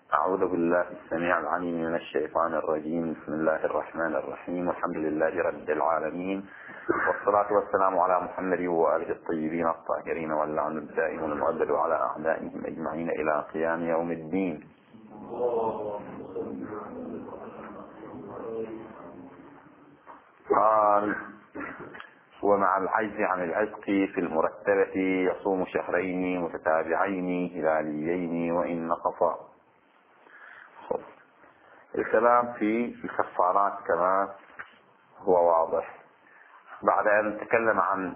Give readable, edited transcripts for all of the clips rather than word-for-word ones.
أعوذ بالله السميع العليم من الشيطان الرجيم. بسم الله الرحمن الرحيم، والحمد لله رب العالمين، والصلاة والسلام على محمد وآله الطيبين الطاهرين، واللعن الدائم المؤبد على أعدائهم أجمعين إلى قيام يوم الدين. قال: ومع العجز عن العتق في المرتبة يصوم شهرين متتابعين هلاليين وإن نقصا. الكلام في الكفارات كما هو واضح. بعد أن تكلم عن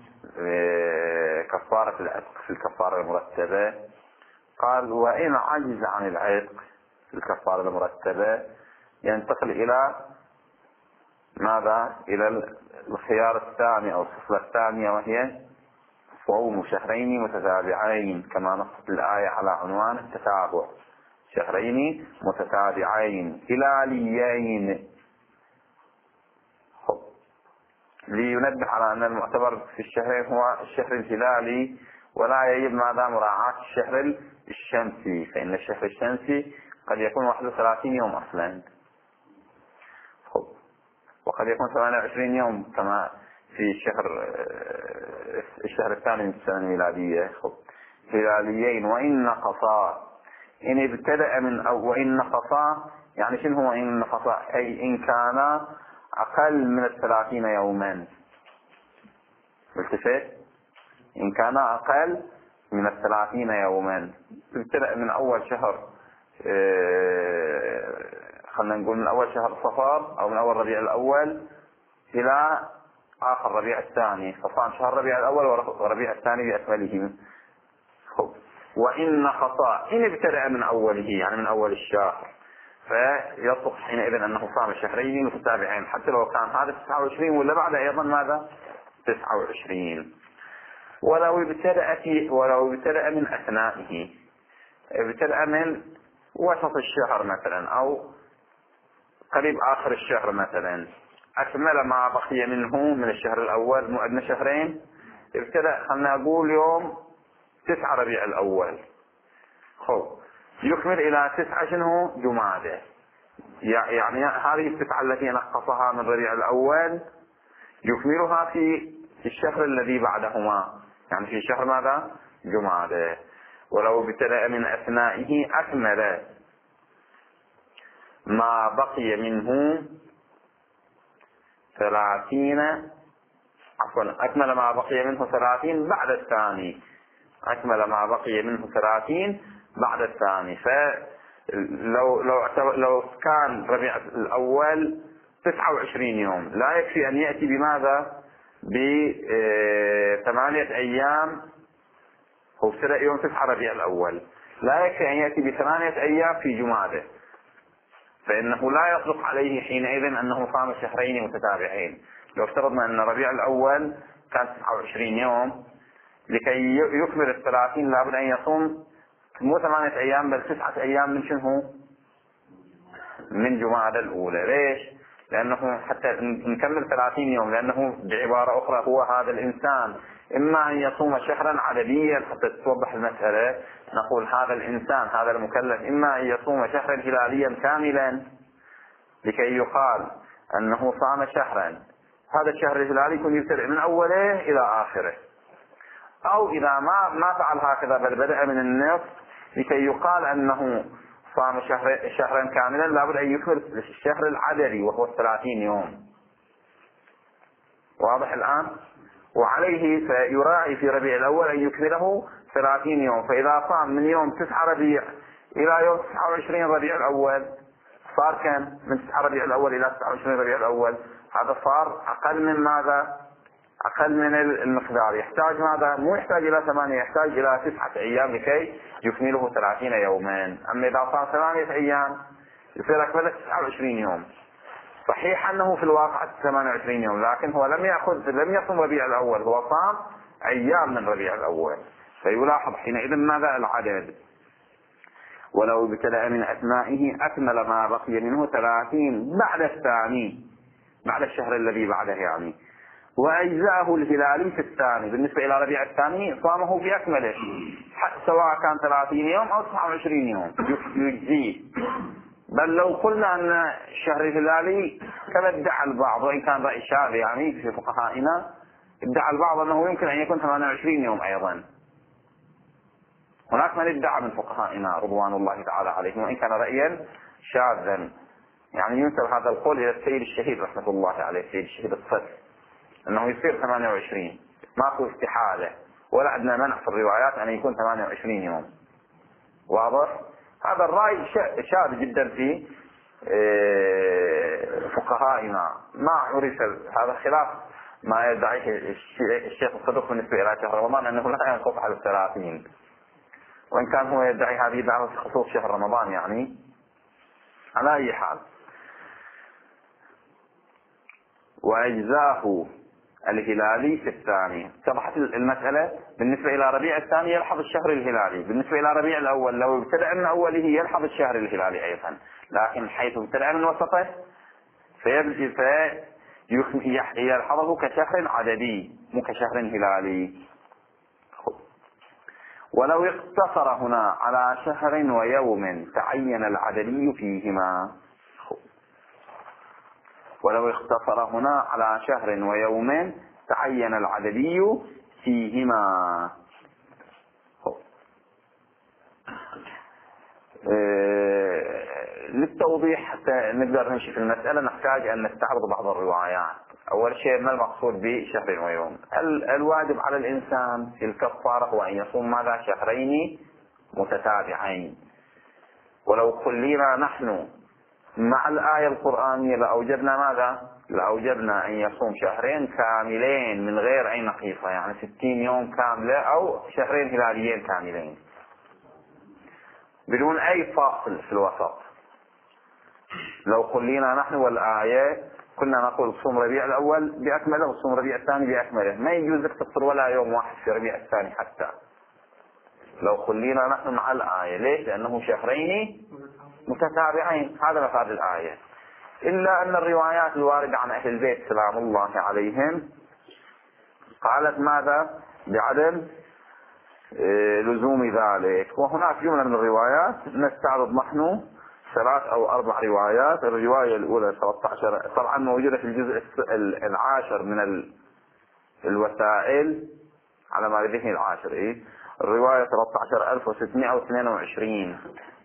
كفارة العتق في الكفارة المرتبة، قال: وإن عجز عن العتق في الكفارة المرتبة ينتقل إلى ماذا؟ إلى الخيار الثاني أو الخصلة الثانية، وهي صوم شهرين متتابعين كما نصت الآية على عنوان التتابع. شهرين متتابعين هلاليين، لينبه على أن المعتبر في الشهرين هو الشهر الهلالي، ولا يجب ماذا؟ مراعاة الشهر الشمسي، فإن الشهر الشمسي قد يكون 31 يوم أصلا، وقد يكون 28 يوم كما في الشهر الثاني من السنة الميلادية. هلاليين وإن نقصا. إن ابتدأ من وإن نقصا، يعني شنو هو إن نقصا؟ أي إن كان أقل من 30 يوما. التفت، إن كان أقل من 30 يوما. ابتدأ من أول شهر، خلنا نقول من أول شهر صفر أو من أول ربيع الأول إلى آخر ربيع الثاني، فصام شهر ربيع الأول وربيع الثاني بأكمله. وإن نقصا، إن ابتدأ من أوله يعني من أول الشهر، فيصح حينئذ أنه صام شهرين متتابعين، حتى لو كان هذا 29 ولا بعد أيضا ماذا؟ 29. ولو ابتدأ من أثنائه، ابتدأ من وسط الشهر مثلا أو قريب آخر الشهر مثلا، أكمل ما بقي منه من الشهر الأول، مو أدنى شهرين، ابتدأ خلنا نقول يوم 9 ربيع الأول، يكمل إلى 9 شنو؟ جمادى. يعني هذه التسعة التي نقصها من ربيع الأول يكملها في الشهر الذي بعدهما، يعني في شهر ماذا؟ جمادى. ولو ابتدأ من أثنائه أكمل ما بقي منه 30، أكمل ما بقي منه 30 بعد الثاني، أكمل ما بقي منه 30 بعد الثاني. لو كان ربيع الأول 29 يوم، لا يكفي أن يأتي بماذا؟ ب8 أيام. هو ابتدأ يوم 9 ربيع الأول، لا يكفي أن يأتي ب8 أيام في جمادى، فإنه لا يصدق عليه حينئذ أنه صام شهرين متتابعين. لو افترضنا أن ربيع الأول كان 29 يوم، لكي يكمل 30 لابد أن يصوم مو 8 أيام بل 9 أيام من شنو؟ من جمادى الأولى. ليش؟ لأنه حتى نكمل 30 يوم، لأنه بعبارة أخرى هو هذا الإنسان إما أن يصوم شهرا عدديا، حتى تتوضح المسألة نقول هذا الإنسان هذا المكلف إما أن يصوم شهرا هلاليا كاملا لكي يقال أنه صام شهرا، هذا الشهر الهلالي يكون يبتدئ من أوله إلى آخره، أو إذا ما فعل هكذا بل بدأ من النصف لكي يقال أنه صام شهرا كاملا، لابد أن يكمل الشهر العددي وهو 30 يوم. واضح الآن؟ وعليه فيراعي في ربيع الأول أن يكمله 30 يوم، فإذا صام من يوم 9 ربيع إلى يوم 29 ربيع الأول صار كم؟ من 9 ربيع الأول إلى 29 ربيع الأول، هذا صار أقل من ماذا؟ أقل من المقدار. يحتاج ماذا؟ مو يحتاج إلى 8، يحتاج إلى 9 أيام لكي يكمله 30 يوما. أما إذا صار 8 أيام يصير أكمل 29 يوم. صحيح أنه في الواقع 28 يوم، لكن هو لم يصم ربيع الأول، هو صام أيام من ربيع الأول، فيلاحظ حينئذ ماذا؟ العدد. ولو ابتدأ من أثنائه أكمل ما بقي منه 30 بعد الثاني، بعد الشهر الذي بعده يعني، وأجزاءه الهلالي في الثاني. بالنسبة إلى ربيع الثاني صامه بأكمله سواء كان 30 يوم أو 29 يوم يجزيه. بل لو قلنا أن الشهر الهلالي كما ادعى البعض، وإن كان رأي شاذ يعني في فقهائنا، ادعى البعض أنه يمكن أن يكون 28 يوم أيضا. هناك من ادعى من فقهائنا رضوان الله تعالى عليهم، وإن كان رأيا شاذا. يعني ينسب هذا القول إلى السيد الشهيد رحمة الله عليه، السيد الشهيد الصدر، أنه يصير 28. ماكو استحالة ولا عندنا منع في الروايات أن يكون 28 يوم. واضح؟ هذا الرأي شاذ جدا في فقهائنا، ما عرف هذا خلاف ما يدعيه الشيخ الصدوق بالنسبة إلى شهر رمضان أنه لا ينقص على 30، وإن كان هو يدعي هذه الدعوة في خصوص شهر رمضان. يعني على أي حال، وأجزاه الهلالي في الثاني. اتضحت المسألة. بالنسبة إلى ربيع الثاني يلحظ الشهر الهلالي، بالنسبة إلى ربيع الأول لو ابتدأ من أوله يلحظ الشهر الهلالي أيضا، لكن حيث ابتدأ من وسطه يلحظه كشهر عددي مو كشهر هلالي. ولو اقتصر هنا على شهر ويوم تعين العددي فيهما. ولو اقتصر هنا على شهر ويوم تعين العددي فيهما. للتوضيح حتى نقدر نمشي في المسألة نحتاج أن نستعرض بعض الروايات. أول شيء ما المقصود بشهر ويوم؟ الواجب على الإنسان في الكفارة هو أن يصوم ماذا؟ شهرين متتابعين. ولو خلينا نحن مع الآية القرآنية لأوجبنا ماذا؟ لأوجبنا أن يصوم شهرين كاملين من غير أي نقيصة، يعني 60 يوم كاملة أو شهرين هلاليين كاملين بدون أي فاصل في الوسط. لو خلينا نحن والآية كنا نقول صوم ربيع الأول بأكمله وصوم ربيع الثاني بأكمله، ما يجوز لك تفطر ولا يوم واحد في ربيع الثاني حتى لو خلينا نحن مع الآية. ليش؟ لأنه شهرين متتابعين، هذا مفاد الآية. إلا أن الروايات الواردة عن أهل البيت سلام الله عليهم قالت ماذا؟ بعدم لزوم ذلك. وهناك جملة من الروايات نستعرض نحن 3 أو 4 روايات. الرواية الأولى 13 طبعا موجودة في الجزء 10 من الوسائل على ما ذهني 10. الرواية 13622.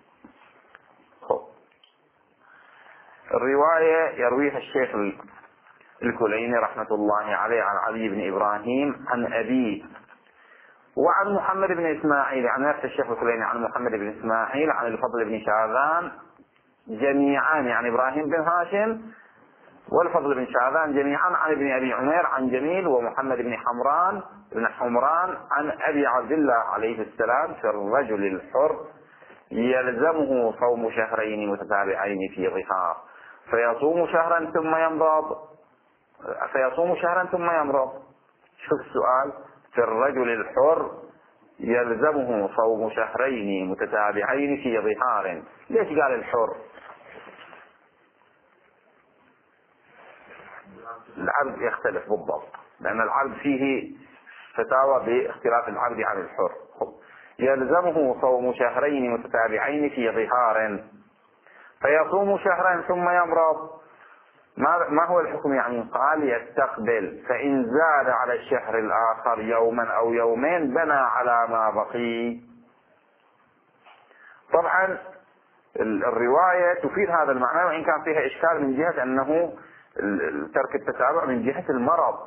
الرواية يرويها الشيخ الكليني رحمة الله عليه عن علي بن إبراهيم عن أبيه، وعن محمد بن إسماعيل عن نفس الشيخ الكليني عن محمد بن إسماعيل عن الفضل بن شاذان جميعا، يعني إبراهيم بن هاشم والفضل بن شاذان جميعا عن ابن أبي عمير عن جميل ومحمد بن حمران عن أبي عبد الله عليه السلام في الرجل الحر يلزمه صوم شهرين متتابعين في ظهار فيصوم شهرا ثم يمرض. شوف السؤال، في الرجل الحر يلزمه صوم شهرين متتابعين في ظهار، ليش قال الحر؟ العبد يختلف بالضبط، لأن العبد فيه فتاوى باختلاف العبد عن الحر. يلزمه صوم شهرين متتابعين في ظهار فيصوم شهرا ثم يمرض. ما هو الحكم يعني؟ قال يستقبل، فإن زاد على الشهر الآخر يوما أو يومين بنى على ما بقي. طبعا الرواية تفيد هذا المعنى، وإن كان فيها إشكال من جهة أنه ترك التتابع من جهة المرض.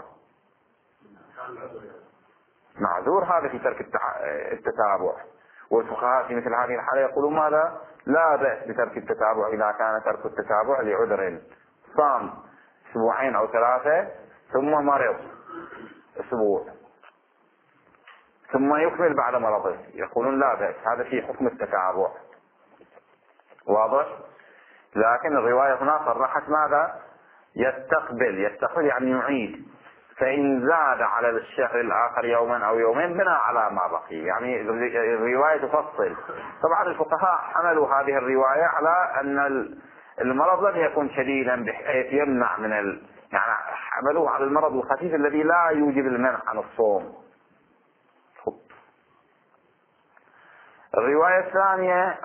معذور هذا في ترك التتابع، والفقهاء في مثل هذه الحالة يقولون ماذا؟ لا بأس بترك التتابع إذا كان ترك التتابع لعذر، صام 2 أو 3 ثم مرض أسبوع ثم يكمل بعد مرضه، يقولون لا بأس، هذا في حكم التتابع. واضح؟ لكن الرواية هنا صرحت ماذا؟ يستقبل يعني يعيد، فإن زاد على الشهر الآخر يوما أو يومين بنى على ما بقي. يعني الرواية تفصل. طبعا الفقهاء حملوا هذه الرواية على أن المرض لم يكن شديدا بحيث يمنع من يعني حملوه على المرض الخفيف الذي لا يوجب المنع عن الصوم. الرواية الثانية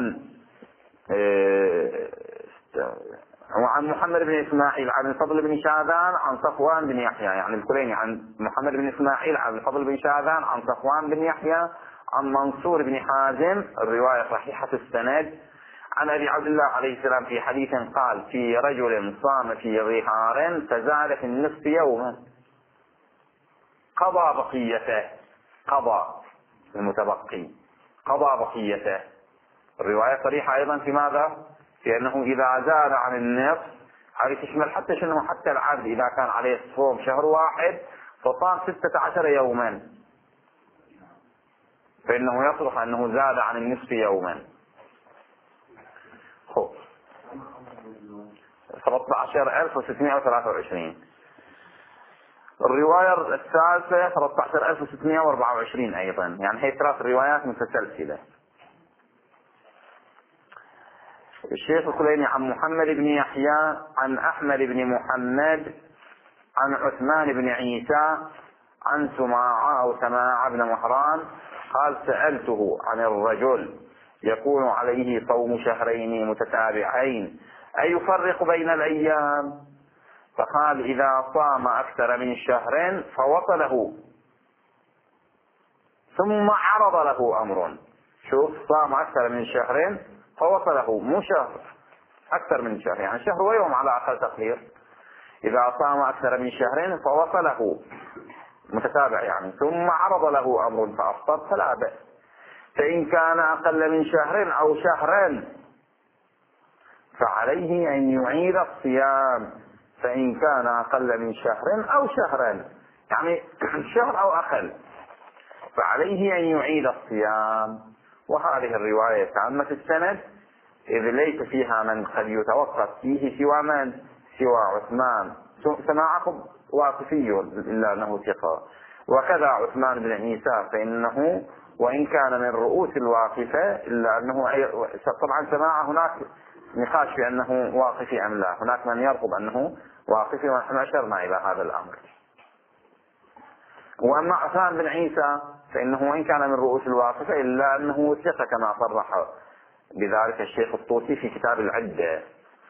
عن محمد بن إسماعيل عن الفضل بن شاذان عن صفوان بن يحيى، يعني الكليني عن محمد بن إسماعيل عن الفضل بن شاذان عن صفوان بن يحيى عن منصور بن حازم، الرواية صحيحة السند، عن أبي عبد الله عليه السلام في حديث قال في رجل صام في ظهار فزاد في النصف يوما قضى بقيته، قضى المتبقي قضى بقيته. الرواية صريحة أيضا في ماذا؟ في أنه إذا زاد عن النصف، هذه تشمل حتى شنو، حتى العبد إذا كان عليه صوم شهر واحد فصام 16 يوما فإنه يصلح أنه زاد عن النصف يوما. 13623. الرواية الثالثة 13624 أيضا، يعني هي 3 روايات متسلسلة. الشيخ الكليني عن محمد بن يحيى عن أحمد بن محمد عن عثمان بن عيسى عن سماعة أو سماعة بن مهران قال سألته عن الرجل يكون عليه صوم شهرين متتابعين أيفرق بين الأيام؟ فقال إذا صام أكثر من شهر فوصله ثم عرض له أمر. شوف، صام أكثر من شهر فوصله، مو شهر، أكثر من شهر، يعني شهر ويوم على أقل تقدير. إذا صام أكثر من شهر فوصله متتابع يعني، ثم عرض له أمر فأفطر فلا بأس. فإن كان أقل من شهر أو شهرين فعليه أن يعيد الصيام. فإن كان أقل من شهر أو شهرين، يعني شهر أو أقل، فعليه أن يعيد الصيام. وهذه الرواية تامة السند، إذ ليس فيها من قد يتوقف فيه سوى من؟ سوى عثمان. سماعه واقفي إلا أنه ثقة، وكذا عثمان بن عيسى فإنه وإن كان من رؤوس الواقفة إلا أنه طبعا سماعه هناك نقاش في أنه واقفي أم لا، هناك من يرغب أنه واقفي ونحن أشرنا إلى هذا الأمر. وأما عثمان بن عيسى فإنه وإن كان من رؤوس الواقفة إلا أنه ثقة كما صرح بذلك الشيخ الطوسي في كتاب العدة،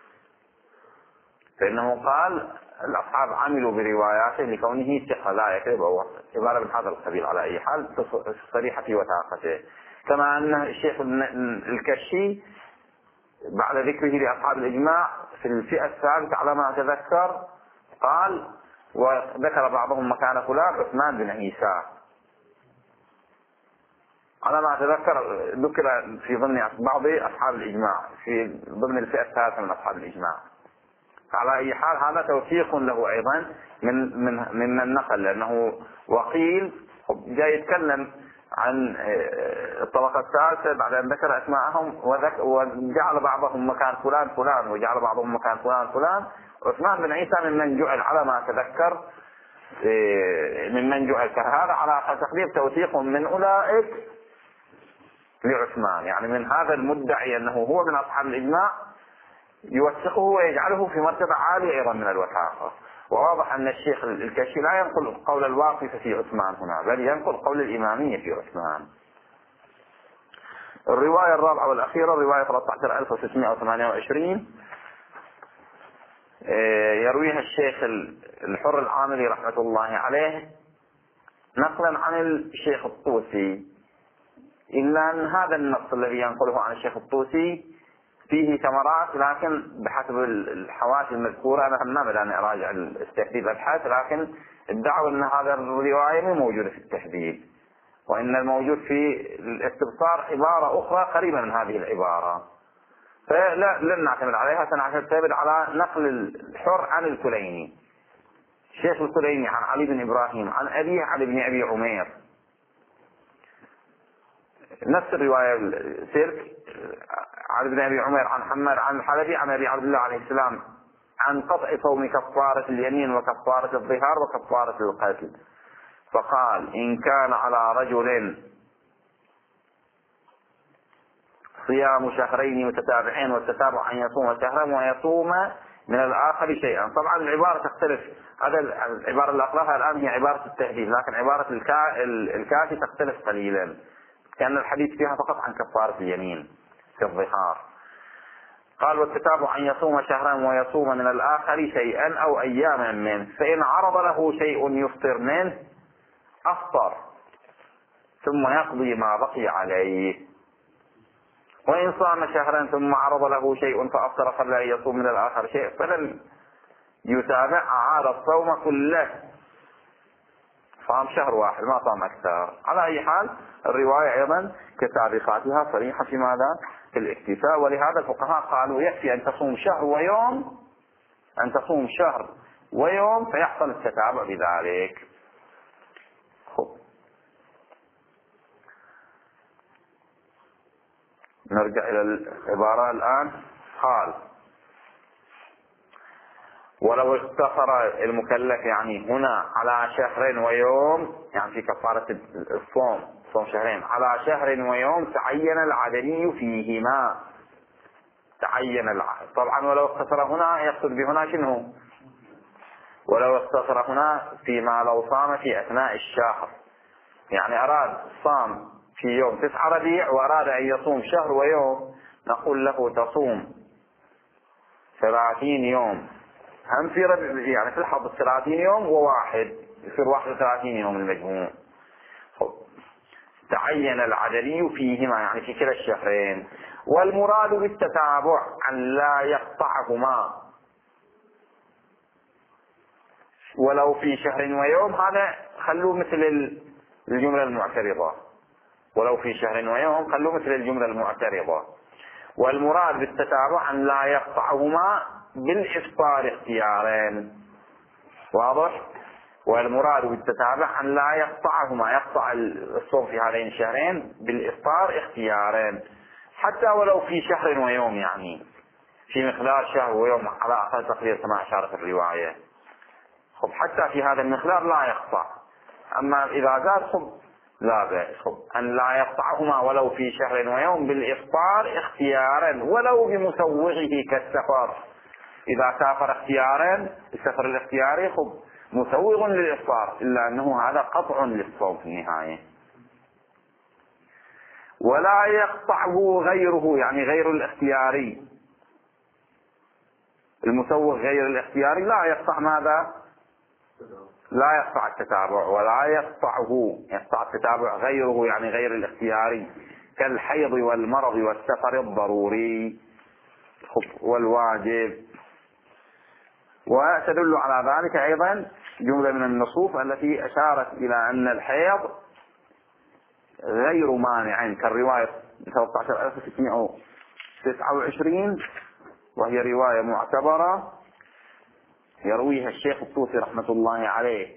فإنه قال الأصحاب عملوا برواياته لكونه ثقة لا يكذب أو عبارة من هذا القبيل. على أي حال صريحة في وثاقته. كما أن الشيخ الكشي بعد ذكره لأصحاب الإجماع في الفئة الثالثة على ما أتذكر قال وذكر بعضهم مكان فلان عثمان بن عيسى، على ما أتذكر ذكر في ضمن بعض أصحاب الإجماع في ضمن الفئة الثالثة من أصحاب الإجماع. على أي حال هذا توثيق له أيضا ممن نقل، لأنه وقيل جاي يتكلم عن الطبقة الثالثة بعد أن ذكر أسماءهم وجعل بعضهم مكان فلان فلان وجعل بعضهم مكان فلان فلان. عثمان بن عيسى ممن جعل على ما أتذكر ممن جعل، فهذا على تقدير توثيق من أولئك لعثمان، يعني من هذا المدعي أنه هو من أصحاب الإجماع يوثقه ويجعله في مرتبة عالية أيضا من الوثاقة. وواضح أن الشيخ الكشي لا ينقل قول الواقف في عثمان هنا، بل ينقل قول الإمامية في عثمان. الرواية الرابعة والأخيرة رواية 13628 يرويها الشيخ الحر العاملي رحمة الله عليه نقلا عن الشيخ الطوسي، إلا أن هذا النص الذي ينقله عن الشيخ الطوسي فيه ثمرات، لكن بحسب الحواشي المذكورة أنا ما بدأنا أراجع التهذيب الأبحاث، لكن ادعوا أن هذا الرواية مو موجودة في التهذيب، وإن الموجود في الاستبصار عبارة أخرى قريبة من هذه العبارة، فلا لن نعتمد عليها، سنعتمد على نقل الحر عن الكليني. الشيخ الكليني عن علي بن إبراهيم عن أبيه علي بن أبي عمير، نفس الرواية سيرك علي بن أبي عمير عن حماد عن الحلبي عن أبي عبد الله عليه السلام عن قطع صوم كفارة اليمين وكفارة الظهار وكفارة القتل، فقال إن كان على رجل صيام شهرين متتابعين والتتابع أن يصوم شهرا ويصوم من الآخر شيئا. طبعا العبارة تختلف، هذا العبارة اللي أقرأها الآن هي عبارة التهديد، لكن عبارة الكافي تختلف قليلا، كأن الحديث فيها فقط عن كفارة اليمين في الظهار. قال والتتابع أن يصوم شهرا ويصوم من الآخر شيئا أو أياما منه، فإن عرض له شيء يفطر منه أفطر ثم يقضي ما بقي عليه، وإن صام شهرا ثم عرض له شيء فأفطر قبل أن يصوم من الآخر شيء فلم يتابع، أعاد الصوم كله، صام شهر واحد ما صام أكثر. على أي حال الرواية أيضا كسابقاتها صريحة في ماذا؟ في الاكتفاء، ولهذا الفقهاء قالوا يكفي أن تصوم شهر ويوم، أن تصوم شهر ويوم فيحصل التتابع بذلك. نرجع إلى العبارة الآن. قال ولو اقتصر المكلف يعني هنا على شهر ويوم، يعني في كفارة الصوم، صوم شهرين، على شهر ويوم تعين العدلي فيهما، تعين طبعا ولو اقتصر هنا يقصد بهنا شنو؟ ولو اقتصر هنا فيما لو صام في أثناء الشهر، يعني أراد صام في يوم 9 ربيع وأراد أن يصوم شهر ويوم، نقول له تصوم 30 يوم، هم في ربيع يعني في الحظ 30 يوم وواحد يصير 31 يوم المجموع. تعين العدلي فيهما يعني في كلا الشهرين. والمراد بالتتابع أن لا يقطعهما ولو في شهر ويوم، هذا خلوه مثل الجملة المعترضة، ولو في شهر ويوم خلوه مثل الجملة المعترضة. والمراد بالتتابع أن لا يقطعهما بالإفطار اختيارين، واضح؟ والمراد بالتتابع أن لا يقطعهما، يقطع الصوم في هذين الشهرين بالإفطار اختيارين، حتى ولو في شهر ويوم، يعني في مقدار شهر ويوم على أقل تقدير كما أشارت الرواية. خب حتى في هذا المقدار لا يقطع، أما إذا زاد خب لا بأس. أن لا يقطعهما ولو في شهر ويوم بالإفطار اختيارا ولو بمسوغه كالسفر، إذا سافر اختيارا السفر الاختياري خب مسوغ للإفطار، إلا أنه هذا قطع للصوم في النهاية. ولا يقطعه غيره يعني غير الاختياري، المسوغ غير الاختياري لا يقطع ماذا؟ لا يقطع التتابع، ولا يقطع التتابع غيره يعني غير الاختياري كالحيض والمرض والسفر الضروري والواجب. وتدل على ذلك أيضا جملة من النصوص التي أشارت إلى أن الحيض غير مانع، كالرواية 13629 وهي رواية معتبرة يرويها الشيخ الطوسي رحمة الله عليه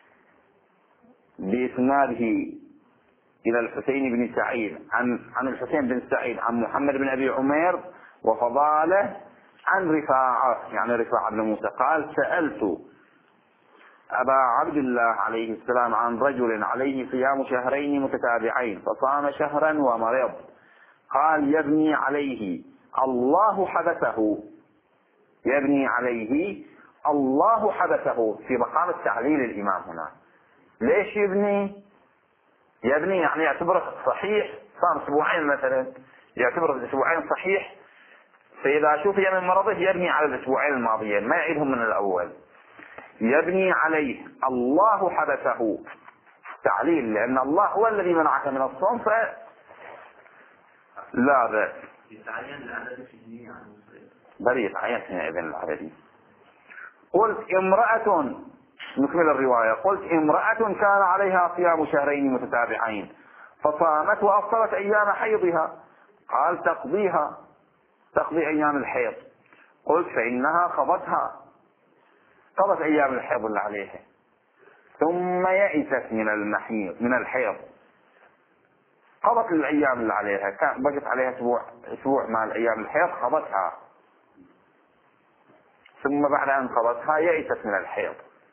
بإسناده إلى الحسين بن سعيد عن الحسين بن سعيد عن محمد بن أبي عمير وفضاله عن رفاعة يعني رفاعة بن موسى قال سألت أبا عبد الله عليه السلام عن رجل عليه صيام شهرين متتابعين فصام شهرا ومرض، قال يبني عليه الله حبسه، يبني عليه الله حبسه، في مقام التعليل الإمام هنا. ليش يبني؟ يبني يعني يعتبره صحيح، صام أسبوعين مثلا يعتبر الأسبوعين صحيح، فإذا شوفي من مرضه يبني على الأسبوعين الماضيين ما يعيدهم من الأول. يبني عليه الله حبسه تعليل، لأن الله هو الذي منعك من الصوم فلا بأس. بل يتعين حينئذ العددي. قلت امرأة، نكمل الرواية، قلت امرأة كان عليها صيام شهرين متتابعين فصامت وأفطرت أيام حيضها، قال تقضي أيام الحيض. قلت فإنها قضت أيام الحيض اللي عليها ثم يئست من الحيض، قضت الأيام اللي عليها، كان بقت عليها أسبوع مع الأيام الحيض قضتها، ثم بعد أن قضتها يئست من الحيض.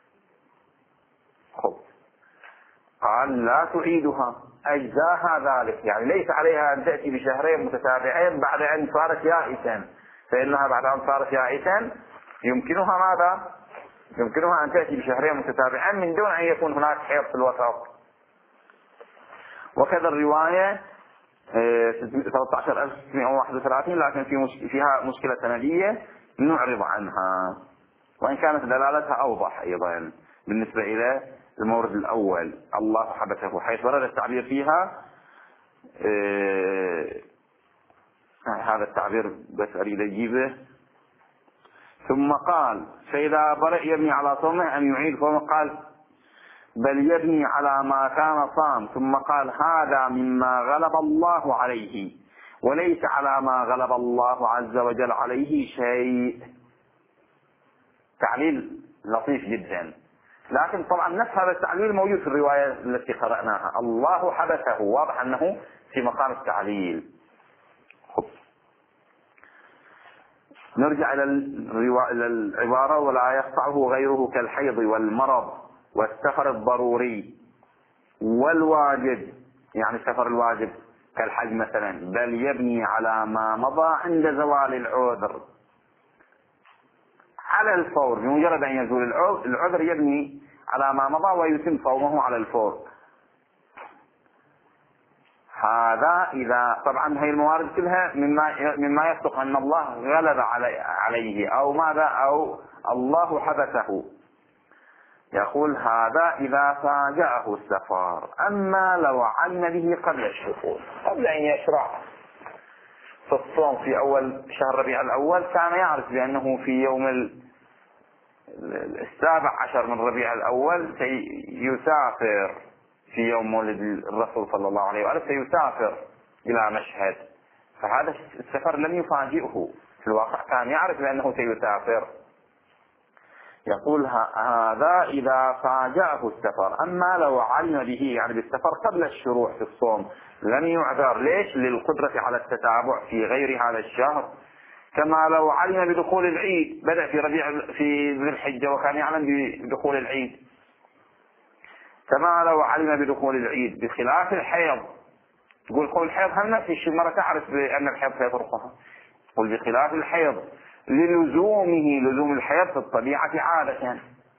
قال لا تعيدها أجزاها ذلك، يعني ليس عليها أن تأتي بشهرين متتابعين بعد أن صارت يائسا، فإنها بعد أن صارت يائسا يمكنها ماذا؟ يمكنها أن تأتي بشهرين متتابعين من دون أن يكون هناك حيض في الوسط. وكذا الرواية 13631 لكن فيها مشكلة سندية نعرض عنها، وإن كانت دلالتها أوضح أيضا بالنسبة إلى المورد الأول الله حبسه، حيث ورد التعبير فيها هذا التعبير بس أريد أجيبه. ثم قال فإذا برئ يبني على صومه أن يعيد صومه، قال بل يبني على ما كان صام، ثم قال هذا مما غلب الله عليه وليس على ما غلب الله عز وجل عليه شيء. تعليل لطيف جدا، لكن طبعا نفس هذا التعليل موجود في الرواية التي قرأناها، الله حبسه، واضح أنه في مقام التعليل. نرجع إلى العبارة ولا يقطعه غيره كالحيض والمرض والسفر الضروري والواجب، يعني السفر الواجب كالحج مثلا، بل يبني على ما مضى عند زوال العذر على الفور، بمجرد أن يزول العذر يبني على ما مضى ويتم صومه على الفور. هذا إذا طبعا هي الموارد كلها مما يصدق أن الله غلب عليه أو ماذا أو الله حبسه. يقول هذا إذا فاجأه السفر، أما لو علم به قبل الدخول، قبل أن يشرع في الصوم في أول شهر ربيع الأول كان يعرف بأنه في يوم 17 من ربيع الأول سيسافر، في يوم مولد الرسول صلى الله عليه وآله سيسافر إلى مشهد، فهذا السفر لم يفاجئه، في الواقع كان يعرف بأنه سيسافر. يقول هذا إذا فاجأه السفر، أما لو علم به يعني بالسفر قبل الشروع في الصوم لم يعذر. ليش؟ للقدرة على التتابع في غير هذا الشهر، كما لو علم بدخول العيد، بدأ في ذي الحجة وكان يعلم بدخول العيد، كما لو علم بدخول العيد، بخلاف الحيض. تقول قول الحيض هم نفس الشيء، المرأة تعرف بأن الحيض سيطرقها، قل بخلاف الحيض لزوم الحيض في الطبيعة عادة.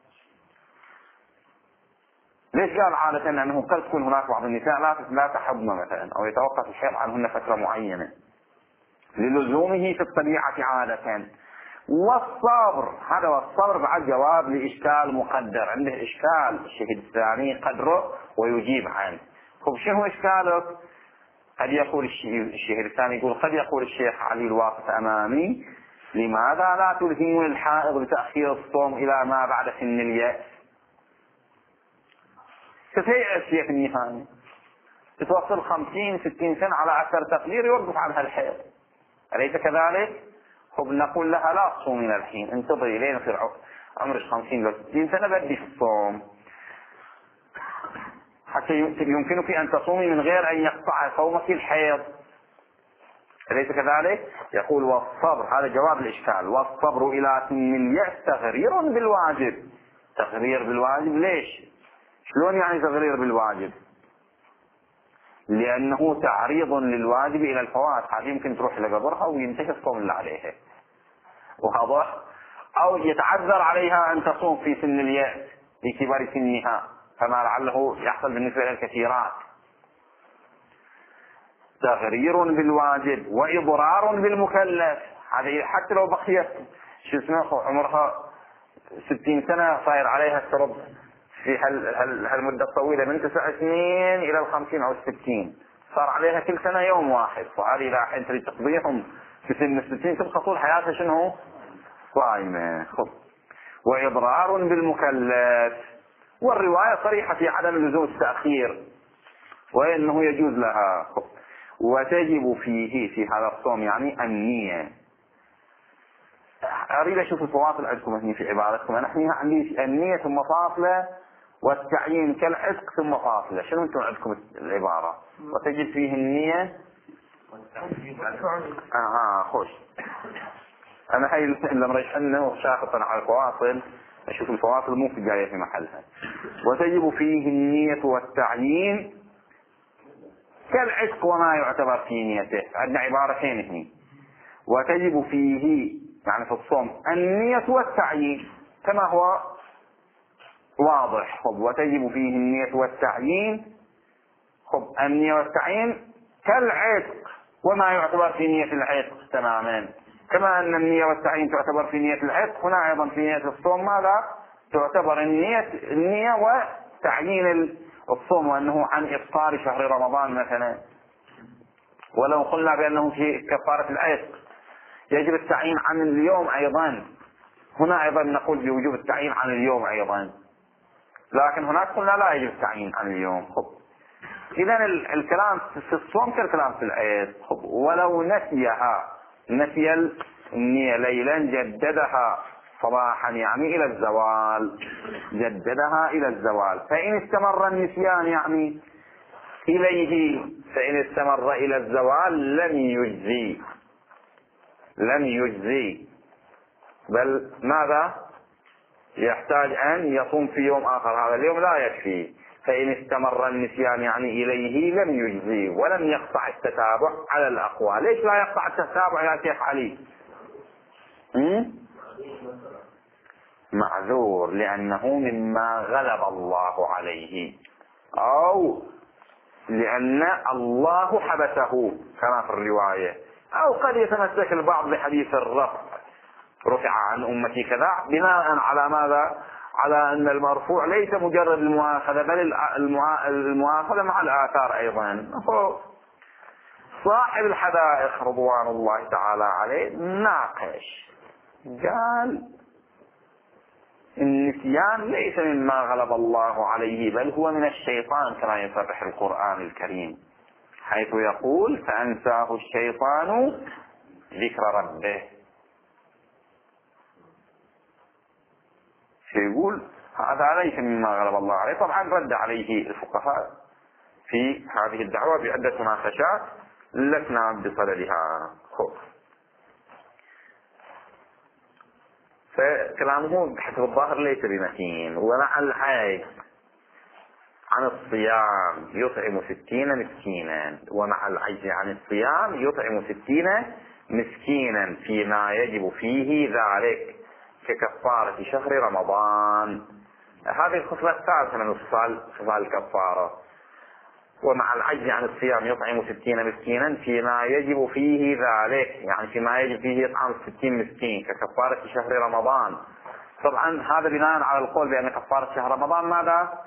ليش قال عادة؟ لأنه قد تكون هناك بعض النساء لا تحضن مثلا أو يتوقف الحيض عنهن فترة معينة، للزومه في الطبيعة عادة. والصبر، هذا والصبر بعد جواب لإشكال مقدر، عنده إشكال الشهيد الثاني قدره ويجيب عنه. طيب شنو إشكالك؟ قد يقول الشهيد الثاني يقول قد يقول الشيخ علي الواقف أمامي لماذا لا تلزمون الحائض بتأخير الصوم إلى ما بعد سن اليأس؟ ستيأس في النهاية، تتوصل 50-60 سنة على أثر تقدير يوقف عنها الحيض، أليس كذلك؟ خب نقول لها لا تصومي من الحين، انتظري لين يصير عمرك 50-60 سنة بدي في الصوم، حتى يمكنك أن تصومي من غير أن يقطع صومك الحيض، أليس كذلك؟ يقول والصبر، هذا جواب الإشكال، والصبر إلى سن اليأس تغرير بالواجب. تغرير بالواجب ليش؟ شلون يعني تغرير بالواجب؟ لأنه تعريض للواجب إلى الفوات، هذه يمكن تروح لقبرها وينتهي الصوم اللي عليها، واضح؟ أو يتعذر عليها أن تصوم في سن اليأس لكبر سنها، فما لعله يحصل بالنسبة للكثيرات. تغرير بالواجب وإضرار بالمكلف، هذه حتى لو بقيت عمرها 60 سنة صاير عليها الشرب في هالمدة الطويلة من 9 سنين إلى 50 أو 60، صار عليها كل سنة يوم واحد، وهذه إذا حين تريد تقضيهم في سن 60 تبقى طول حياتها شنو؟ صائمة. وإضرار بالمكلف، والرواية صريحة في عدم لزوم التأخير وإنه يجوز لها. وتجب فيه في هذا الصوم يعني النية. أريد أشوف الفواصل عندكم هنا في عبارتكم، أنا هنا عندي النية ثم فاصلة والتعيين كالعتق ثم فاصلة، شنو أنتم عندكم العبارة؟ وتجب فيه النية خوش. أنا هاي اللي مريحنا وشاخصا على الفواصل، أشوف الفواصل مو في جاية في محلها. وتجب فيه النية والتعيين كالعتق وما يعتبر في نيته، عندنا عبارتين هنا. وتجب فيه يعني في الصوم النية والتعيين كما هو واضح، وتجب فيه النية والتعيين. النية والتعيين كالعتق، وما يعتبر في نية العتق تماما، كما أن النية والتعيين تعتبر في نية العتق، هنا أيضا في نية الصوم ماذا تعتبر النية وتعيين الصوم، وأنه عن إفطار شهر رمضان مثلا. ولو قلنا بأنه في كفارة العتق يجب التعيين عن اليوم أيضا، هنا أيضا نقول بوجوب التعيين عن اليوم أيضا، لكن هناك قلنا لا يجب التعيين عن اليوم. إذا الكلام في الصوم كالكلام في العتق. ولو نسي النية ليلا جددها صباحا يعني إلى الزوال، جددها إلى الزوال. فإن استمر النسيان يعني إليه، فإن استمر إلى الزوال لم يجزي، بل ماذا يحتاج أن يصوم في يوم آخر، هذا اليوم لا يكفي. فإن استمر النسيان يعني إليه لم يجزي ولم يقطع التتابع على الأقوال. ليش لا يقطع التتابع يا شيخ علي؟ معذور لأنه مما غلب الله عليه، أو لأن الله حبسه كما في الرواية، أو قد يتمسك البعض بحديث الرفع، رفع عن أمتي كذا، بناء على ماذا؟ على أن المرفوع ليس مجرد المؤاخذة، بل المؤاخذة مع الآثار أيضا. صاحب الحدائق رضوان الله تعالى عليه ناقش، قال النسيان ليس مما غلب الله عليه، بل هو من الشيطان، كما يصرح القرآن الكريم حيث يقول فأنساه الشيطان ذكر ربه. يقول هذا ليس مما غلب الله عليه. طبعا رد عليه الفقهاء في هذه الدعوة بعدة مناقشات لسنا بصددها. فكلامه بحسب الظاهر ليس بمتين. ومع العجز عن الصيام يطعم 60 مسكينا، ومع العجز عن الصيام يطعم 60 مسكينا فيما يجب فيه ذلك ككفارة شهر رمضان. هذه الخصلة الثالثة من خصال الكفارة. ومع العجز عن الصيام يطعم 60 مسكينا فيما يجب فيه ذلك، يعني فيما يجب فيه إطعام 60 مسكين ككفارة شهر رمضان. طبعا هذا بناء على القول بأن كفارة شهر رمضان ماذا؟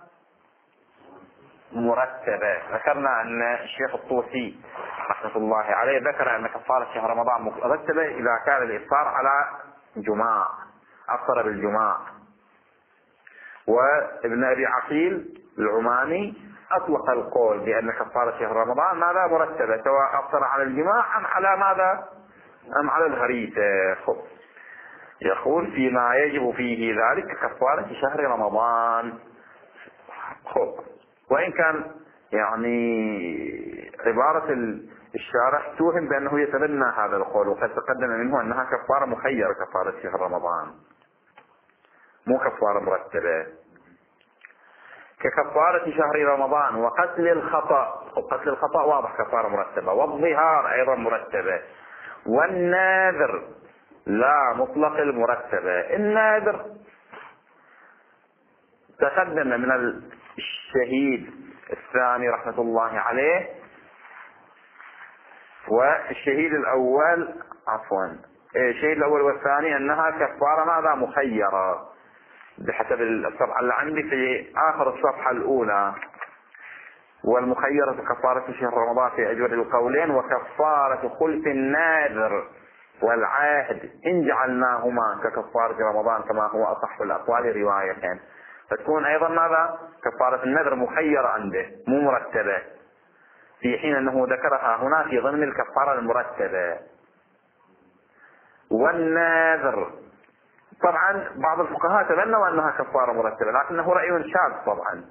مرتبة. ذكرنا أن الشيخ الطوسي رحمة الله عليه ذكر أن كفارة شهر رمضان مرتبة إذا كان الإفطار على جماع، أفطر بالجماع. وابن أبي عقيل العماني أطلق القول بأن كفارة شهر رمضان ماذا؟ مرتبة، سواء أفطر على الجماع أم على ماذا؟ أم على الهريسة. يقول فيما يجب فيه ذلك كفارة شهر رمضان. وإن كان يعني عبارة الشارح توهم بأنه يتبنى هذا القول، وقد تقدم منه أنها كفارة مخيرة كفارة شهر رمضان، مو كفارة مرتبة ككفارة شهر رمضان. وقتل الخطأ، وقتل الخطأ واضح كفارة مرتبة، والظهار أيضا مرتبة. والناذر لا مطلق المرتبة. الناذر تقدم من الشهيد الثاني رحمة الله عليه والشهيد الأول، عفوا الشهيد الأول والثاني أنها كفارة ماذا؟ مخيرة بحسب الصفحة اللي عندي في آخر الصفحة الأولى. والمخيرة كفارة شهر رمضان في أجود القولين، وكفارة خلف الناذر والعاهد إن جعلناهما ككفارة رمضان كما هو أصح الأقوال رواية. فتكون أيضا ماذا؟ كفارة النذر مخيرة عنده مو مرتبة، في حين أنه ذكرها هنا في ضمن الكفارة المرتبة. والنذر طبعا بعض الفقهاء تبنوا أنها كفارة مرتبة، لكنه رأي شاذ طبعا.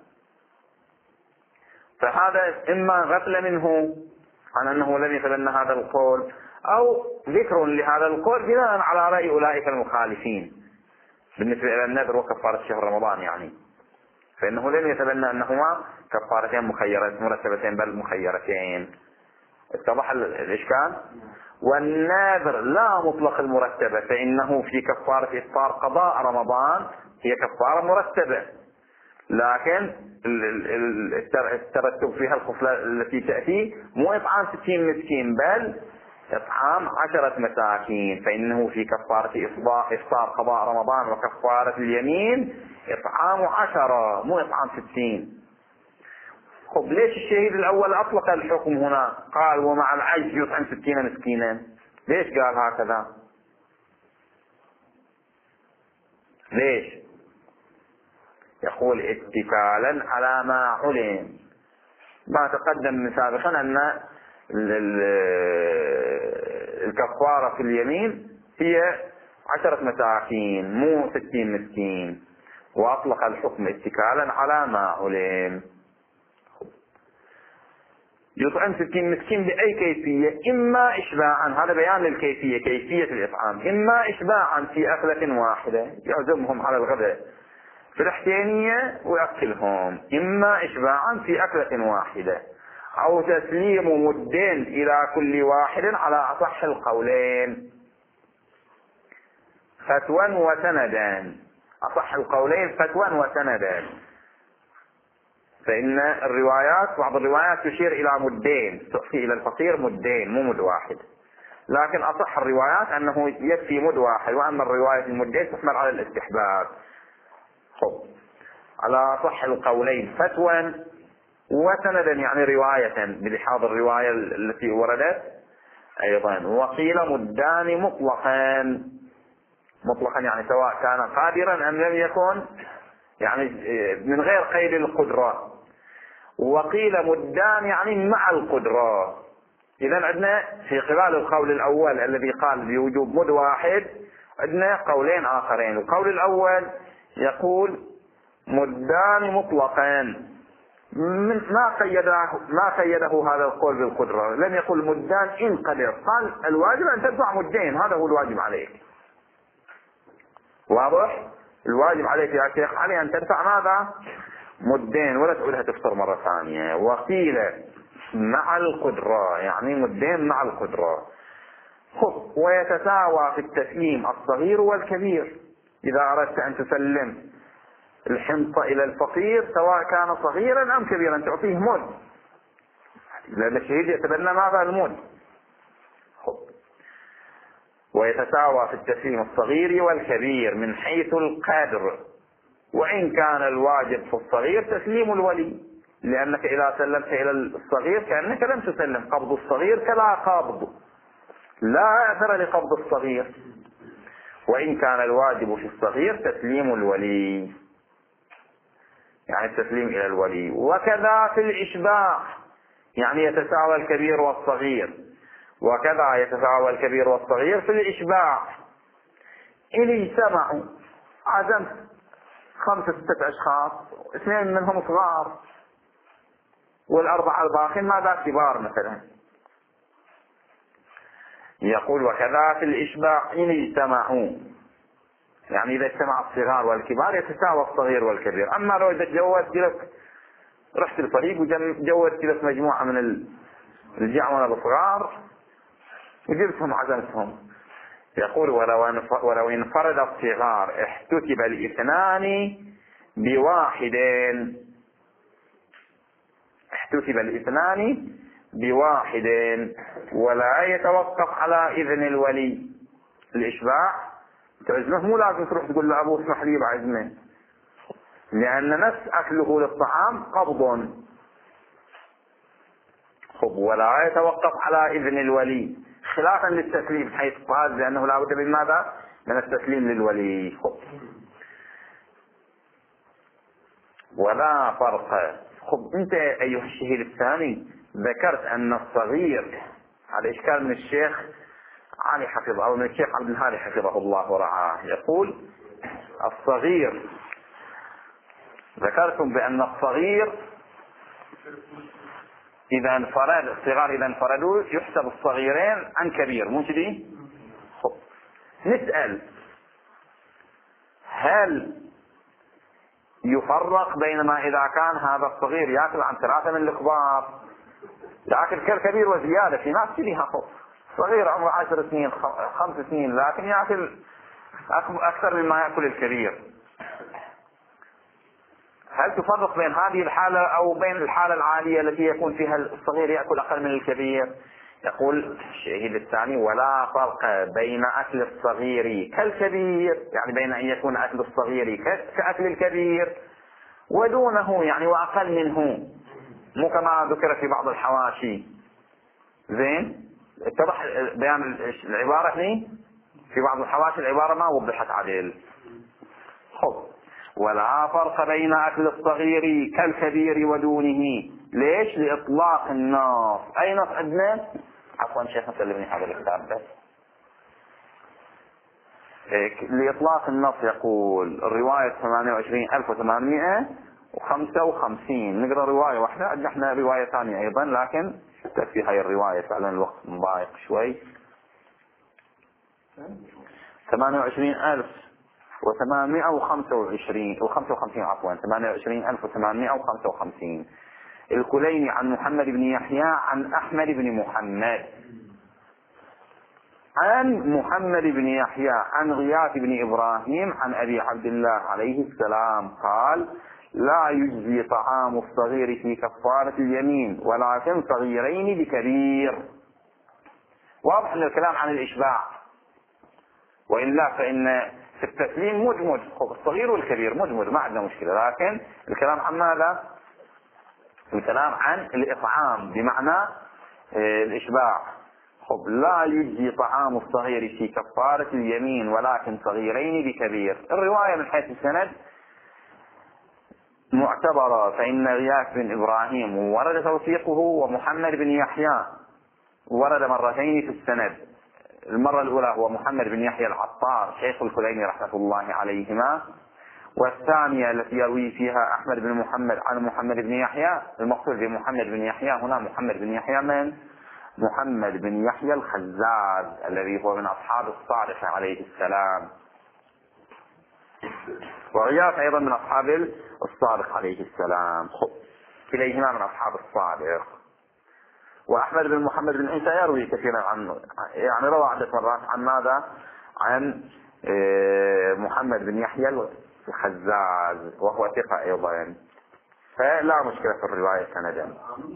فهذا إما غفلة منه عن أنه لم يتبنى هذا القول، أو ذكر لهذا القول بناء على رأي أولئك المخالفين بالنسبة إلى النذر وكفارة شهر رمضان، يعني فإنه لم يتبنى أنهما كفارتين مخيرتين مرتبتين بل مخيرتين. اتضح الإشكال؟ والناذر لا مطلق المرتبة، فإنه في كفارة إفطار قضاء رمضان هي كفارة مرتبة، لكن الترتب فيها الخصلة التي تأتي مو إطعام 60 مسكين بل إطعام 10 مساكين، فإنه في كفارة إفطار قضاء رمضان وكفارة اليمين إطعام 10 مو إطعام 60. خب ليش الشهيد الأول أطلق الحكم هنا؟ قال ومع العجز يطعم 60 مسكينا. ليش قال هكذا؟ ليش؟ يقول اتكالا على ما علم. ما تقدم من سابقا أن الكفارة في اليمين هي 10 مساكين مو 60 مسكين، وأطلق الحكم اتكالا على ما علم. يطعم 60 مسكين بأي كيفية؟ إما إشباعا، هذا بيان للكيفية، كيفية الإطعام، إما إشباعا في أكلة واحدة يعزمهم على الغداء في الحسينية ويأكلهم، إما إشباعا في أكلة واحدة، أو تسليم مدين إلى كل واحد على أصح القولين فتوى وسندا. أصح القولين فتوى وسندا، فإن الروايات بعض الروايات تشير إلى مدين، تؤتي إلى الفقير مدين مو مد واحد، لكن أصح الروايات أنه يكفي مد واحد، وأما الرواية المدين تحمل على الاستحباب. على صح القولين فتوى وسندا يعني رواية بلحاظ الرواية التي وردت أيضا. وقيل مدان مطلقا، مطلقا يعني سواء كان قادرا أم لم يكن، يعني من غير قيد القدرة. وقيل مدان يعني مع القدرة. إذا عندنا في قبال القول الأول الذي قال بوجوب مد واحد عندنا قولين آخرين. القول الأول يقول مدان مطلقا، ما قيده هذا القول بالقدرة، لم يقل مدان إن قدر، قال الواجب أن تدفع مدين، هذا هو الواجب عليك. واضح؟ الواجب عليك يا شيخ علي أن تدفع ماذا؟ مدين، ولا تعودها تفطر مرة ثانية. وقيل مع القدرة يعني مدين مع القدرة. خذ ويتساوى في التسليم الصغير والكبير. إذا أردت أن تسلم الحنطة إلى الفقير سواء كان صغيرا أم كبيرا تعطيه مد، لأن الشهيد يتبنى ماذا؟ المد. ويتساوى في التسليم الصغير والكبير من حيث القدر، وإن كان الواجب في الصغير تسليم الولي، لأنك إذا سلمت إلى الصغير كأنك لم تسلم. قبض الصغير كلا قبض، لا أثر لقبض الصغير. وإن كان الواجب في الصغير تسليم الولي، يعني التسليم إلى الولي. وكذا في الإشباع، يعني يتساوى الكبير والصغير، وكذا يتساوى الكبير والصغير في الإشباع. إن اجتمعوا، عزمت 5 6 أشخاص، 2 منهم صغار والأربعة الباقين ماذا؟ كبار مثلا. يقول وكذا في الإشباع إن اجتمعوا، يعني إذا اجتمع الصغار والكبار يتساوى الصغير والكبير. أما لو إذا تجوزت لك، رحت الفريق وجوزت لك مجموعة من الجعونة الصغار وجبتهم عزمتهم، يقول ولو انفرد الصغار احتسب الاثنان بواحد، احتسب الاثنان بواحد ولا يتوقف على إذن الولي. الإشباع تعزمه مو لازم تروح تقول له أبو اسمح لي بعزمه، لأن نفس أكله للطعام قبض. ولا يتوقف على إذن الولي، خلافا للتسليم حيث قال لأنه لا بد من ماذا؟ من التسليم للولي. ولا فرق. أنت أيها الشهيد الثاني ذكرت أن الصغير، هذا إشكال من الشيخ علي حفظه أو من الشيخ عبد الهادي حفظه الله ورعاه، يقول الصغير، ذكرتم بأن الصغير إذا انفرد، الصغار إذا انفردوا يحسب الصغيرين عن كبير، مو كذي؟ نسأل هل يفرق بينما إذا كان هذا الصغير يأكل عن 3 من الكبار، يأكل كالكبير وزيادة؟ في ناس كذي هفض صغير عمره 10 سنين 5 سنين لكن يأكل أكثر مما يأكل الكبير. هل تفرق بين هذه الحالة أو بين الحالة العالية التي يكون فيها الصغير يأكل أقل من الكبير؟ يقول الشهيد الثاني: ولا فرق بين أكل الصغير كالكبير، يعني بين أن يكون أكل الصغير كأكل الكبير ودونه يعني وأقل منه، مو كما ذكر في بعض الحواشي. زين، اتضح بيان العبارة هنا في بعض الحواشي، العبارة ما وضحت عدل. خب، ولا فرق بين أكل الصغير كالكبير ودونه. ليش؟ لإطلاق النص. أي نص عندنا؟ عفوا شيخ سلمني هذا الكتاب بس. لإطلاق النص يقول الرواية 28,855. نقرأ رواية واحدة، عندنا احنا رواية ثانية أيضا لكن تكفي هاي الرواية، فعلا الوقت مضايق شوي. 28,855 عفوا 28,855. الكليني عن محمد بن يحيى عن أحمد بن محمد عن محمد بن يحيى عن غياث بن إبراهيم عن أبي عبد الله عليه السلام قال: لا يجزي طعام الصغير في كفارة اليمين ولكن صغيرين بكبير. واضح أن الكلام عن الإشباع، وإلا فإن في التسليم مدمج، الصغير والكبير مدمج ما عندنا مشكلة، لكن الكلام عن ماذا؟ الكلام عن الإطعام بمعنى الإشباع. لا يجزي طعام الصغير في كفارة اليمين ولكن صغيرين بكبير. الرواية من حيث السند معتبرة، فإن غياث بن إبراهيم ورد توثيقه، ومحمد بن يحيى ورد مرتين في السند. المرة الأولى هو محمد بن يحيى العطار شيخ الكليني رحمة الله عليهما، والثانية التي يروي فيها أحمد بن محمد عن محمد بن يحيى. المقصود بمحمد بن يحيى هنا محمد بن يحيى من؟ محمد بن يحيى الخزاز الذي هو من أصحاب الصادق عليه السلام، وغياث أيضا من أصحاب الصادق عليه السلام، كليهما من أصحاب الصادق. وأحمد بن محمد بن عيسى يروي كثيرا عنه، يعني روى عدة مرات عن ماذا؟ عن محمد بن يحيى الخزاز، وهو ثقة أيضا، فلا مشكلة في الرواية سندا.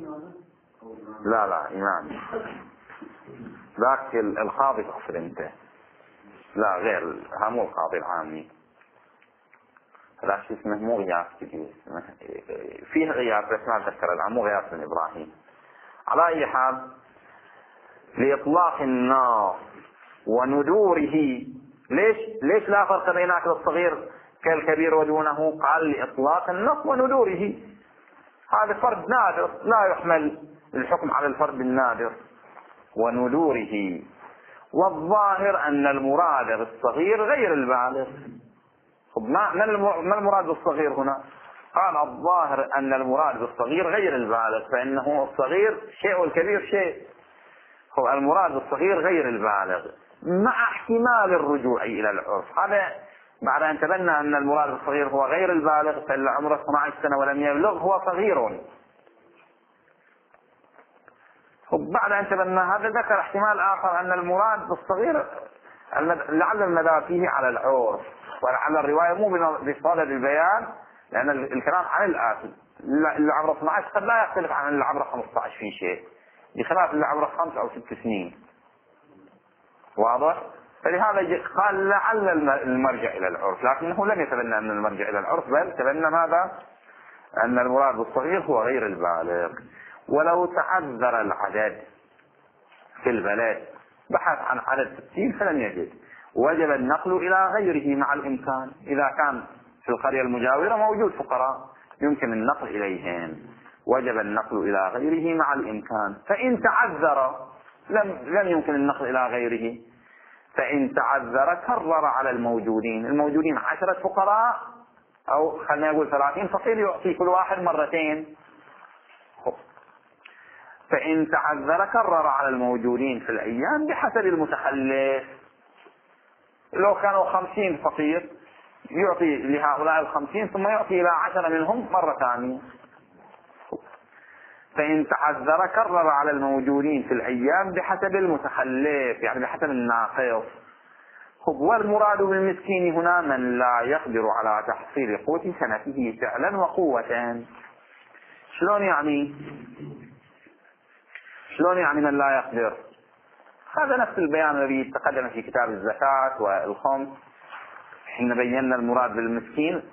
لا إمام، ذاك القاضي تقصد أنت؟ لا غير، مو القاضي العامي، لا شيء اسمه مو غياث، فيه غياث بس ما أتذكر الآن، مو غياث بن إبراهيم. على أي حال، لإطلاق النص وندوره. ليش لا فرق بين أكل الصغير كالكبير ودونه؟ قال لإطلاق النص ونذوره. هذا فرد نادر لا يحمل الحكم على الفرد النادر. ونذوره، والظاهر أن المراد بالصغير غير البالغ. ما المراد بالصغير هنا؟ قال الظاهر أن المراد بالصغير غير البالغ، فإنه الصغير شيء والكبير شيء. هو المراد بالصغير غير البالغ مع احتمال الرجوع إلى العرف. هذا بعد أن تبنى أن المراد بالصغير هو غير البالغ، فإن عمره 12 سنة ولم يبلغ هو صغير. وبعد أن تبنى هذا ذكر احتمال آخر أن المراد بالصغير لعل المدار فيه على العرف، ولعل الرواية مو بصدد البيان، لأن الكلام عن الآتي اللي عمره 12 قد لا يختلف عن اللي عمره 15 في شيء، بخلاف اللي عمره 5 أو 6 سنين. واضح؟ فلهذا قال لعل المرجع إلى العرف، لكنه لم يتبنى أن المرجع إلى العرف، بل تبنى ماذا؟ أن المراد بالصغير هو غير البالغ. ولو تعذر العدد في البلد، بحث عن عدد 60 فلم يجد، وجب النقل إلى غيره مع الإمكان. إذا كان في القرية المجاورة موجود فقراء يمكن النقل إليهم، وجب النقل إلى غيره مع الإمكان. فإن تعذر لم يمكن النقل إلى غيره. فإن تعذر كرر على الموجودين 10 فقراء، أو خلينا نقول 30 فقير، يعطي كل واحد مرتين. فإن تعذر كرر على الموجودين في الأيام بحسب المتخلف. لو كانوا 50 فقير يعطي لهؤلاء 50 ثم يعطي إلى 10 منهم مرة ثانية. فإن تعذر كرر على الموجودين في الأيام بحسب المتخلف، يعني بحسب الناقص. والمراد بالمسكين هنا من لا يقدر على تحصيل قوت سنته فعلا وقوة. شلون يعني من لا يقدر؟ هذا نفس البيان الذي تقدم في كتاب الزكاة والخمس حين بينا المراد بالمسكين.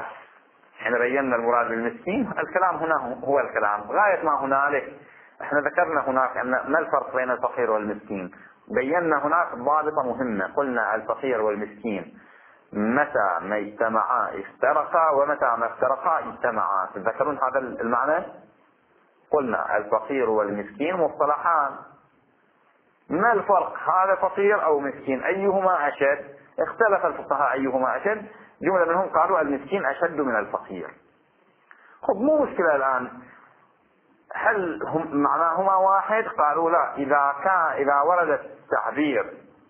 الكلام هنا هو الكلام غاية ما هنالك. احنا ذكرنا هناك أن ما الفرق بين الفقير والمسكين، بينا هناك ضابطة مهمة، قلنا الفقير والمسكين متى ما اجتمعا افترقا ومتى ما افترقا اجتمعا. تذكرون هذا المعنى؟ قلنا الفقير والمسكين مصطلحان، ما الفرق؟ هذا فقير أو مسكين، أيهما أشد؟ اختلف الفقهاء أيهما أشد. جملة منهم قالوا المسكين أشد من الفقير. مو مشكلة الآن، هل هم معناهما واحد؟ قالوا لا، إذا ورد التعبير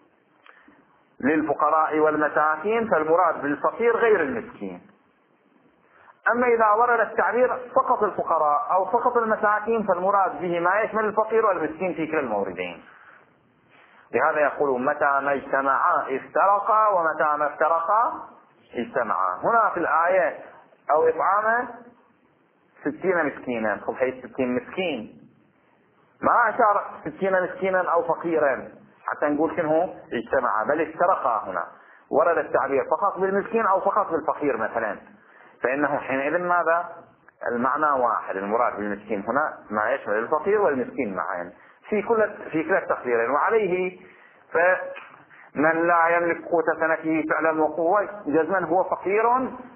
للفقراء والمساكين فالمراد بالفقير غير المسكين. أما إذا ورد التعبير فقط الفقراء أو فقط المساكين فالمراد به ما يشمل الفقير والمسكين في كلا الموردين. لهذا يقول متى ما اجتمعا افترقا ومتى ما افترقا اجتمعا. هنا في الآية أو إطعام 60 مسكينا، هي 60 مسكين، ما أشار 60 مسكينا أو فقيرا حتى نقول شنو اجتمعا، بل افترقا. هنا ورد التعبير فقط بالمسكين أو فقط بالفقير مثلا، فإنه حينئذ ماذا؟ المعنى واحد، المراد بالمسكين هنا ما يشمل الفقير والمسكين معا في كلا التقديرين. وعليه فمن لا يملك قوت سنته فعلا وقوة جزما هو فقير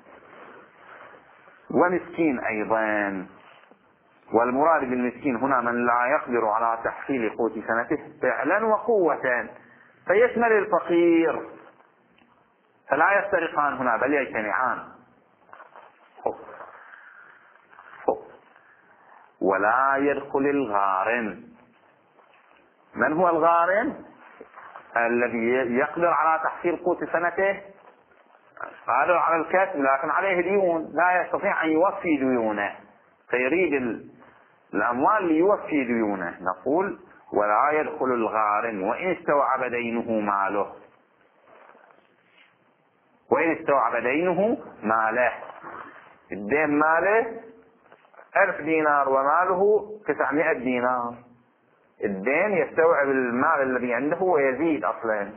ومسكين أيضا. والمراد بالمسكين هنا من لا يقدر على تحصيل قوت سنته فعلا وقوة، فيشمل الفقير، فلا يفترقان هنا بل يجتمعان. ولا يدخل الغارم. من هو الغارم؟ الذي يقدر على تحصيل قوت سنته، قادر على الكسب لكن عليه ديون، لا يستطيع أن يوفي ديونه، فيريد الأموال ليوفي ديونه. نقول ولا يدخل الغارم وإن استوعب دينه ماله. الدين ماله 1000 دينار وماله 900 دينار، الدين يستوعب المال الذي عنده ويزيد أصلا.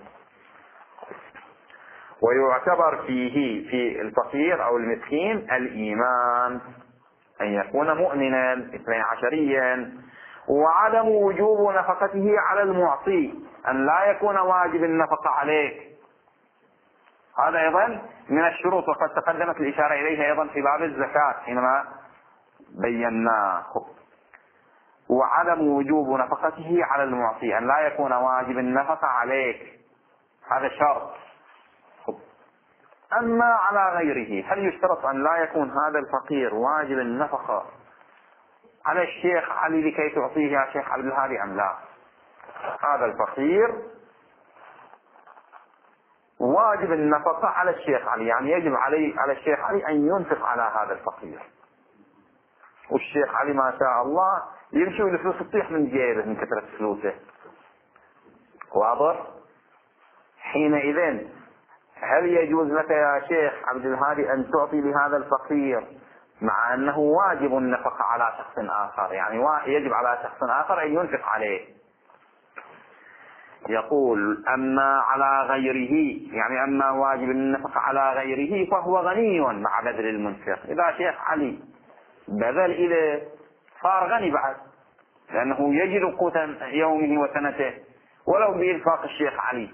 ويعتبر فيه في الفقير أو المسكين الإيمان، أن يكون مؤمنا 12، وعدم وجوب نفقته على المعطي، أن لا يكون واجب النفقة عليك. هذا أيضا من الشروط، وقد تقدمت الإشارة إليه أيضا في باب الزكاة حينما بيناه. وعدم وجوب نفقته على المعطي، أن لا يكون واجب النفقة عليك، هذا شرط. أما على غيره هل يشترط أن لا يكون هذا الفقير واجب النفقة على الشيخ علي لكي تعطيه يا شيخ عبد الهادي أم لا؟ هذا الفقير واجب النفقة على الشيخ علي، يعني يجب على الشيخ علي أن ينفق على هذا الفقير. والشيخ علي ما شاء الله يمشي والفلوس تطيح من جيبه من كثرة فلوسه. واضح؟ حينئذ هل يجوز لك يا شيخ عبد الهادي أن تعطي لهذا الفقير مع أنه واجب النفقة على شخص آخر، يعني يجب على شخص آخر أن ينفق عليه؟ يقول أما على غيره، يعني أما واجب النفقة على غيره فهو غني مع بذل المنفق. إذا شيخ علي بذل إليه صار غني بعد، لأنه يجد قوت يومه وسنته ولو بإنفاق الشيخ علي.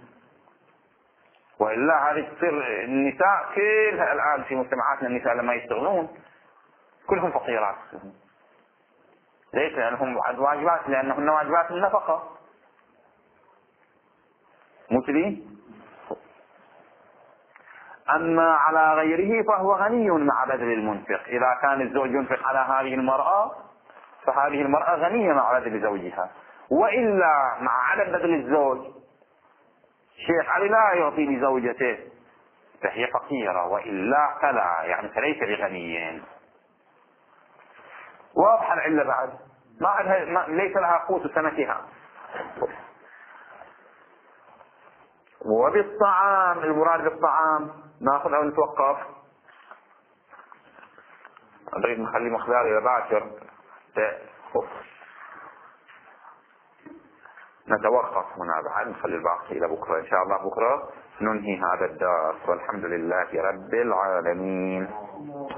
وإلا هذه تصير النساء كلها الآن في مجتمعاتنا، النساء لما يشتغلون كلهم فقيرات، ليس لأنهم واجبات، لأنهن واجبات النفقة. مثلي أما على غيره فهو غني مع بذل المنفق. إذا كان الزوج ينفق على هذه المرأة فهذه المرأة غنية مع بذل زوجها. وإلا مع عدم بذل الزوج، شيخ علي لا يعطي لزوجته فهي فقيرة، وإلا فلا، يعني فليس بغنيين. واضح العلة بعد؟ ليس لها قوت سنتها. وبالطعام، المراد بالطعام ناخذ او نتوقف؟ نريد نخلي مقدار الى باكر، نتوقف هنا بعد، نخلي الباقي الى بكره ان شاء الله. بكره ننهي هذا الدرس، والحمد لله رب العالمين.